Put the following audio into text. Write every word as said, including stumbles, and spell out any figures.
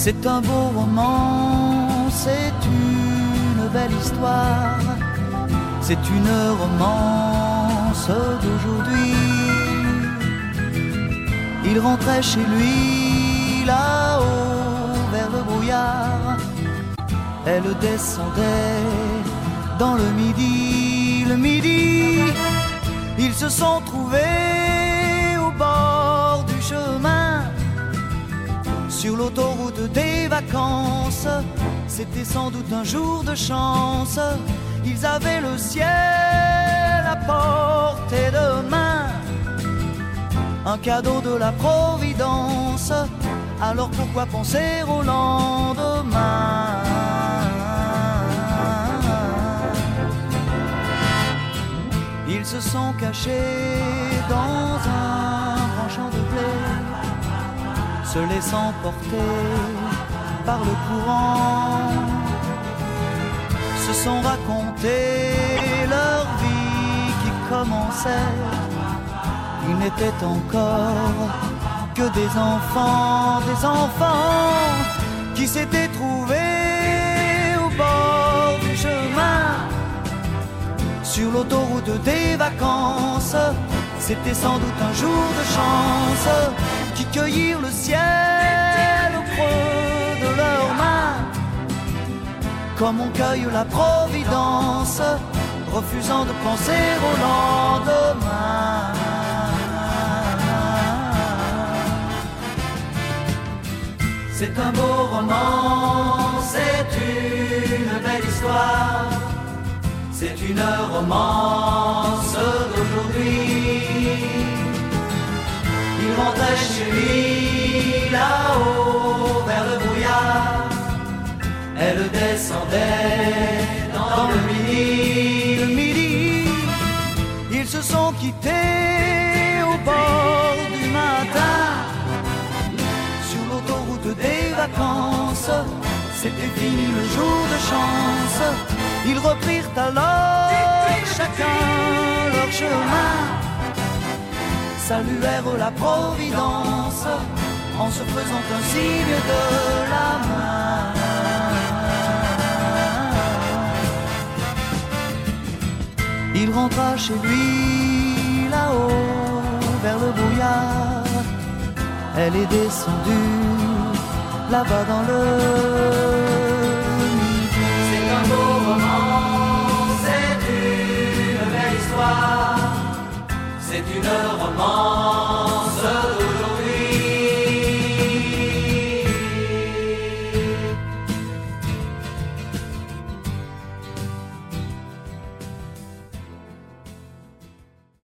C'est un beau roman, c'est une belle histoire, c'est une romance d'aujourd'hui. Il rentrait chez lui là-haut vers le brouillard, elle descendait dans le midi, le midi. Ils se sont trouvés au bord du chemin, sur l'autoroute des vacances. C'était sans doute un jour de chance, ils avaient le ciel à portée de main, un cadeau de la Providence. Alors pourquoi penser au lendemain? Ils se sont cachés dans un grand champ de blé, se laissant porter par le courant, se sont raconté leur vie qui commençait. Ils n'étaient encore que des enfants, des enfants qui s'étaient trouvés au bord du chemin, sur l'autoroute des vacances. C'était sans doute un jour de chance, qui cueillirent le ciel au creux de leurs mains, comme on cueille la Providence, refusant de penser au lendemain. C'est un beau roman, c'est une belle histoire, c'est une romance d'aujourd'hui. Il rentrait chez lui là-haut vers le brouillard, elle descendait dans le midi, le midi. Ils se sont quittés au bord du matin, sur l'autoroute des vacances. C'était fini le jour de chance. Ils reprirent alors chacun leur chemin, saluèrent la Providence en se faisant un signe de la main. Il rentra chez lui là-haut vers le brouillard, elle est descendue là-bas dans le midi. C'est un beau roman, c'est une belle histoire, c'est une romance